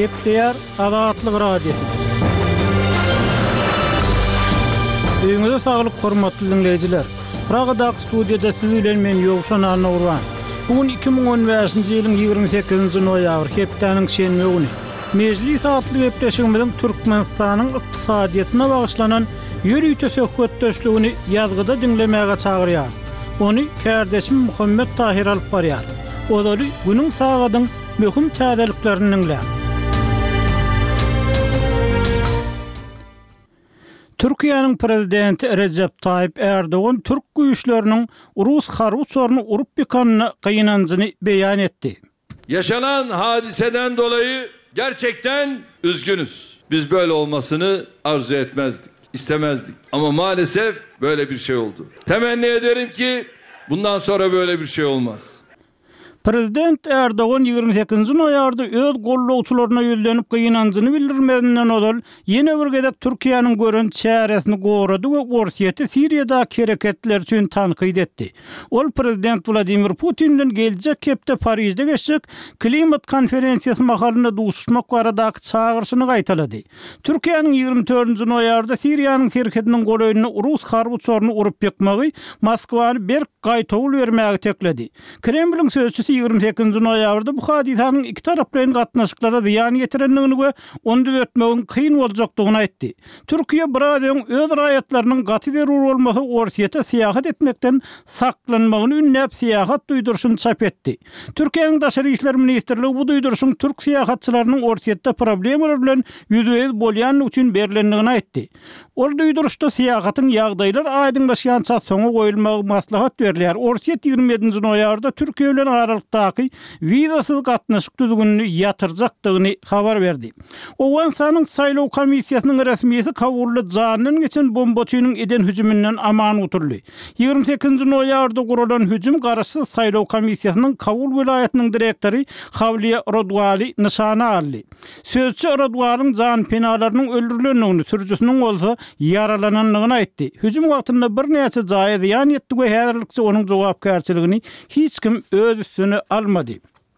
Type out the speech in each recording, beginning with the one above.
Hepleyer Azatlyk Radio. Öňüňizde saglyk hormatly dinleyijiler. Pragadak studiýada siz bilen men Ýogşan Arnawran. Bugün 2015-nji ýylyň 28-nji noýabr hepdeniň şenme güni. Mejlis atly gepleşigimiziň Türkmenistanyň ykdysadyýatyna bagyşlanan ýürüýte söhbetdeşligini ýazgyda dinlemäge çagyrýar. Ony kärdeşim Muhammed Tahir alyp barýar. Olary günüň sagadyň möhüm täzeliklerini dinleýär. Türkiýanyň prezidenti Recep Tayyip Erdoğan Türk güýçleriniň Rus harby sorunu urup ýykanyny gynanjyny beýan etdi. Yaşanan hadiseden dolayı gerçekten üzgünüz. Biz böyle olmasını arzu etmezdik, istemezdik. Ama maalesef böyle bir şey oldu. Temenni ederim ki bundan sonra böyle bir şey olmaz. Prezident Erdoğan 28-nji noýarda öz gollawçylaryna ýölenip gynanjyny bildirmedinden odal ýene bir gezek Türkiýanyň gören çäresini gorady we Orsiýety Siriýadaky hereketler üçin tanqid etdi. Ol prezident Vladimir Putin'den geljek hepde Parisde geçecek klimat konferensiýasy mahalynda duşmak baradaky çağırşyny gaýtalady. Türkiýanyň 24-nji noýarda Siriýanyň hereketiniň golaýyny Rus harby sorunu urup ýykmagy Moskwany bir gaýtawl bermäge tekledi. Kremliň sözçüsi 28-nji noýabrda bu hadisanyň iki taraplaryň gatnaşyklara ziýan ýetirenligini we onu düzeltmegiň kyn boljakdygyny aýtdy. Türkiýe birazdan öz raýatlarynyň gaty derur bolmasy Orsiýete syýahat etmekden saklanmagyny ünnäp syýahat duýdurşyny çap etdi. Türkiýanyň daşary işler ministrligi bu duýdurşyň türk syýahatçylarynyň Orsiýetde problemalar bilen ýüzüýüz bolýanlygy üçin berilendigini aýtdy. Ol duýdurşda syýahatyň ýagdaýlar aýdynlaşýança soňa goýulmagy maslahat berilýär. Orsiýet 27-nji noýarda Türkiýe bilen aralykdaky wizasyz gatnaşyk düzgünini ýatyrjakdygyny habar berdi. Owensanyň saýlaw komissiýasynyň resmiýeti Kabulda janyny geçen bombaçynyň eden hüjümünden aman uturly. 28-nji noýarda guralan hüjüm garaşy saýlaw komissiýasynyň Kabul vilayatynyň direktori Havliya Rodwali nyşana aldy. Sözçü Rodwaliň jan penalarynyň öldürilendigini, sürücüsiniň bolsa yaralananlygyny aýtdy. Hüjüm wagtynda bir näçe jaýa ziýan ýetdi we häzirlikçe onuň jogapkärçiligini hiç kim öz üstüne almadı.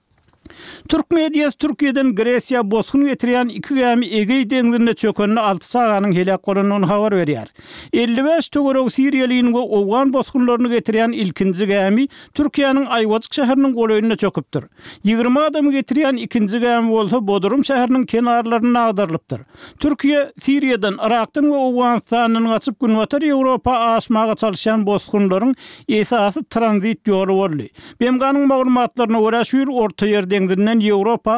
Türk mediýasy Türkiýeden Gresiýa bosgun getirýän iki gämi Egey deňizinde çökenini 6 saganyň helak bolanyny habar berýär. 55 tögerek Siriýaliyň we Owgan bosgunlaryny getirýän ilkinji gämi Türkiýanyň Aýwazık şäheriniň golaýyna çöküpdir. 20 adamy getirýän ikinji gämi bolsa Bodrum şäheriniň kenarlaryna agdarylypdyr. Türkiýe Siriýadan, Irakdan we Owganistanyň gaçyp günbatar Ýewropa aşmaga çalışan bosgunlaryň esasy tranzit ýoly boldy. BMG'nyň maglumatlaryna görä şu ýyl orta ýer deňizinden Ýewropa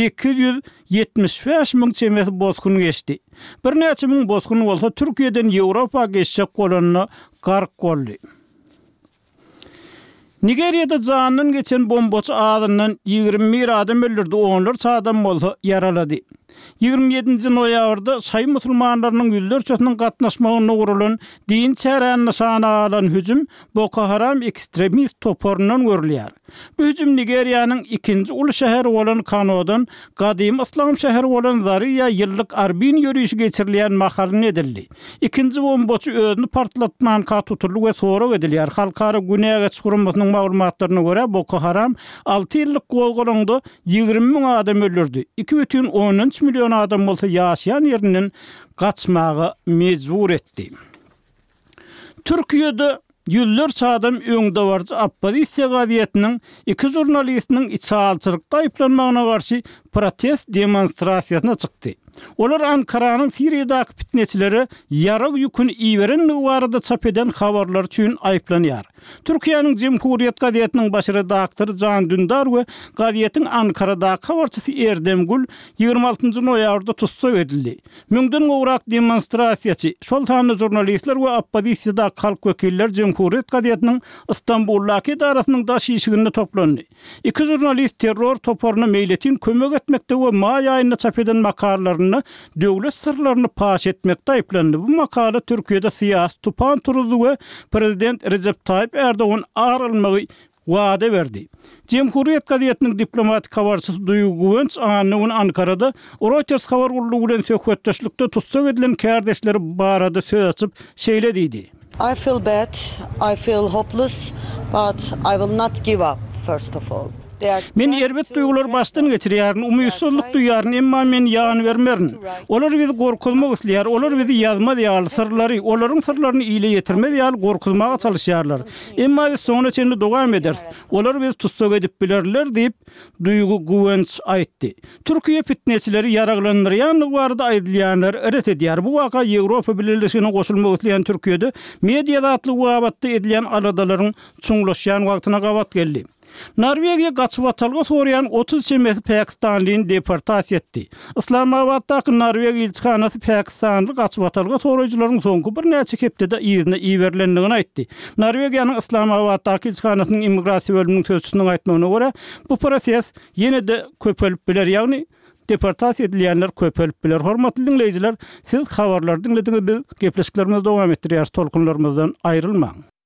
875 000 çemesi bosgun geçdi. Bir näçe miň bosgun bolsa Türkiýeden Ýewropa geçjek bolanyny gark boldy. Nigeriýada janyny geçen bombaçy adamdan 21 adam öldürdi, onlarca adam bolsa yaralady. 27-nji noýabrda şaý musulmanlarynyň ýüzlerçesiniň gatnaşmagyna urulan din çäräni nyşana alan hüjüm Boko Haram ekstremist toporundan görülýär. Bu hüjüm Nigeriýanyň ikinji uly şäheri bolan Kanodan gadym islam şäheri bolan Zaria ýyllyk Arbin ýürüýüşi geçirilýän mahalyny edildi. İkinji bombaçy özüni partlatman ka tutuldy we sorak edilýär. Halkara Günäge çykurmasynyň maglumatlaryna görä Boko Haram 6 ýyllyk golgolanda 20 000 adam öldürdi. 2,13 milyon adam bolsa ýaşaýan ýerinden gaçmagy mejbur etdi. Türkiýede ýüllerçe adam öňde barjy oppozisiýa gaziýetiniň iki jurnalistiniň içalçylykda aýplanmagyna garşy protest demonstrasiýasyna çykdy. Olar Ankaranyň Siriýadaky fitneçileri ýarag ýüküni iýerenligi barada çap eden habarlar üçin aýplanýar. Türkiýanyň Cumhuriyet gaziýetiniň baş redaktory Can Dündar we gaziýetiň Ankaradaky habarçysy Erdemgul 26-njy noýabrda tutsak edildi. Müňden gowrak demonstrasiýaçy, şol sanly jurnalistler we oppozisiýadaky halk wekilleri Cumhuriyet gaziýetiniň Istanbuldaky idarasynyň daş ýyşiginde toplandy. Iki jurnalist terror toporuny meýletin kömek etmekde we may aýynda çap eden makalalaryny döwlet sırlaryny paş etmekde aýplandy. Bu makala Türkiýede syýasy tupan turuldy we prezident Recep Tayyip Erdoğan aralmagy wada berdi. Cumhuriyet gaziýetiniň diplomatik habarçysy Duýgu Güwenç anyň Ankarada Reuters habar gurulugy bilen söhbetdeşlikde tutsak edilen kärdeşleri barada söz açyp şeýle diýdi. I feel bad, I feel hopeless, but I will not give up first of all. Men erbet duygular baştan geçirýäryn, umytsuzlyk duýaryn, emma men ýan bermerin. Olar bizi gorkutmak isleýär, olar bizi ýazma diýýär, sırlary, olaryň sırlaryny ýyle ýetirme diýýär, gorkutmaga çalışýarlar. Emma biz soňra çenli dowam eder. Olar bizi tutsak edip bilerler diýip duygu güwenç aýtdy. Türkiýe fitneçileri ýaraglandyrýanlyk barada aýdylýanlar eret edýär. Bu waka Ýewropa Birleşigine goşulmak isleýän Türkiýede media zatly wabatda edilýän aradalaryň çuňlaşýan wagtyna gabat geldi. Norvegiya gaçyp atalga sorýan 30 şemeti Pakistanlyny deportasiýa etdi. Islamabaddaky Norvegiya elçihanasy Pakistanly gaçyp atalga soraýjylaryň soňky bir näçe hepdede ýerine iýerlendigini aýtdy. Norvegiýanyň Islamabaddaky elçihanasynyň immigrasiýa bölüminiň sözçüsiniň aýtmagyna görä, bu proses ýene-de köpelip biler, ýagny deportasiýa edilýänler köpelip biler. Hormatly dinleýijiler, siz habarlary dinlediňiz, biz gepleşiklerimizi dowam etdirýär, tolkunlarymyzdan aýrylmaň.